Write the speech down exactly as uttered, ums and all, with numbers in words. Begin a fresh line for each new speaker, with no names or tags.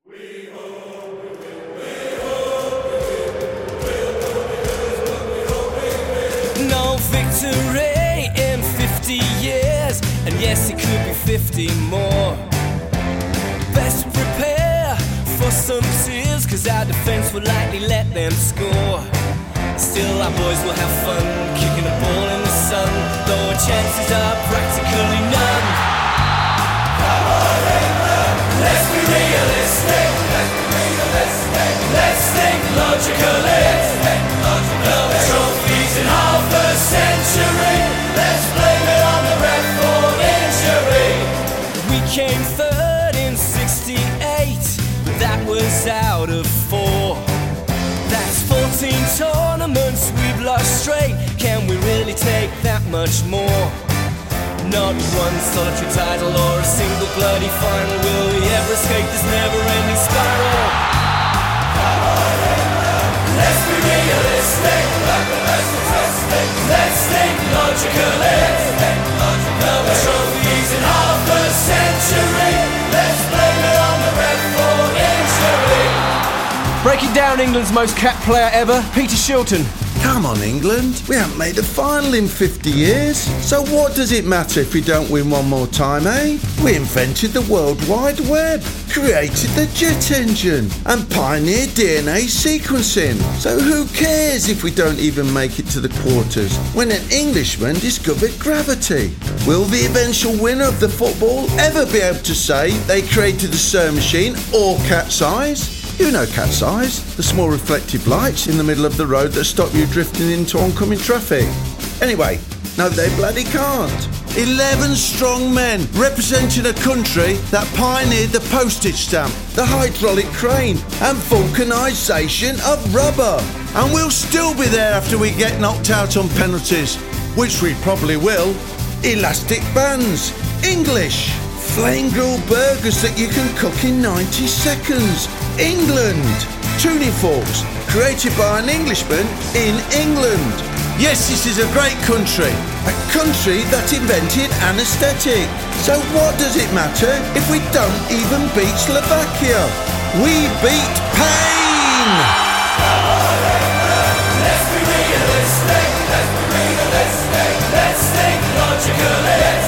No victory in fifty years, and yes, it could be fifty more. Best prepare for some tears, cause our defense will likely let them score. Still, our boys will have fun kicking a ball in the sun, though our chances are practically none. Come on, England, let's be realistic. Let's be realistic. Let's think logically. Let's think logically. The trophy's in half a century. Let's blame it on the ref for injury. We came third in sixty-eight, but that was out of four. That's fourteen tournaments we've lost straight. Can we really take that much more? Not one solitary title or a single bloody final. Will we ever escape this never-ending spiral? Come on, England, let's be realistic. Let's think logically. Let's think logically. The trophy's in half a century. Let's blame it on the ref for injury.
Breaking down England's most capped player ever, Peter Shilton.
Come on, England. We haven't made a final in fifty years. So what does it matter if we don't win one more time, eh? We invented the World Wide Web, created the jet engine, and pioneered D N A sequencing. So who cares if we don't even make it to the quarters when an Englishman discovered gravity? Will the eventual winner of the football ever be able to say they created the sewing machine or cat's eyes? You know cat's eyes, the small reflective lights in the middle of the road that stop you drifting into oncoming traffic. Anyway, no, they bloody can't. Eleven strong men representing a country that pioneered the postage stamp, the hydraulic crane, and vulcanisation of rubber. And we'll still be there after we get knocked out on penalties, which we probably will. Elastic bands, English, flame grilled burgers that you can cook in ninety seconds. England, tuning forks, created by an Englishman in England. Yes, this is a great country, a country that invented anaesthetic. So what does it matter if we don't even beat Slovakia? We beat pain!
Come on, England, let's be realistic. Let's be realistic. Let's think logically.